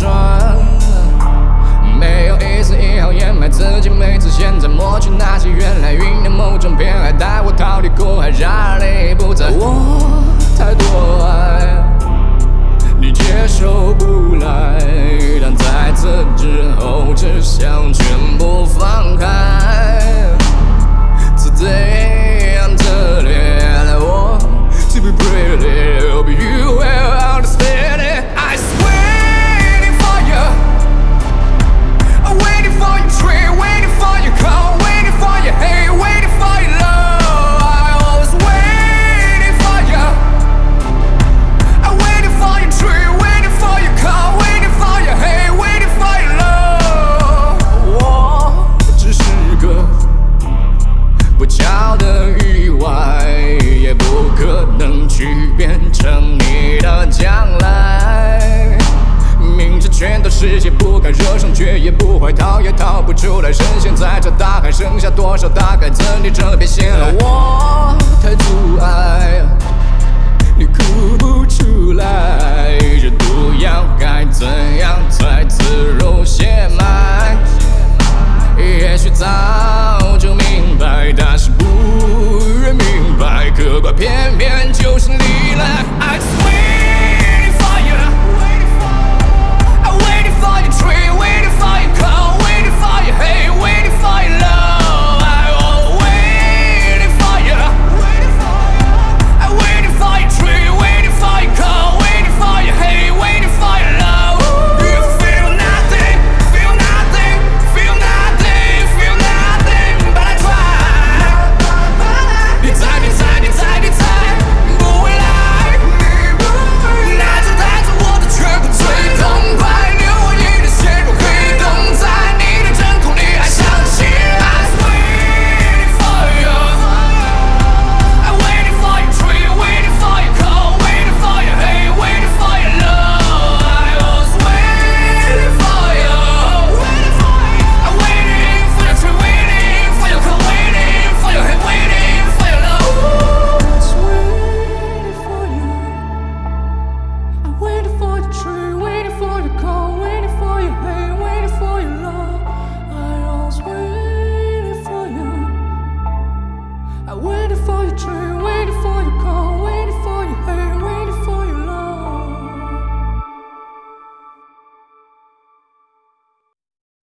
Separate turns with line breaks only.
转，没有一丝一毫掩埋自己每次现在抹去那些原来酝酿某种偏爱，带我逃离苦海，让你不在我太多爱，你接受不来，但在此之后只想全部放开。Today I'm telling you to be pretty, hope you will understand it. I was waiting for you, I'm waiting for your tree, waiting for your call, waiting for your hate, waiting for your love. I was waiting for you, I'm waiting for your tree, waiting for your call, waiting for your hate, waiting for your love. 我只是个不巧的意外，也不可能去变成你的将来。明知全都是些不该惹上，却也不会逃，也逃不出来。深陷在这大海，剩下多少大概子你这边陷了我太阻碍，你哭不出来，这毒药该怎样才？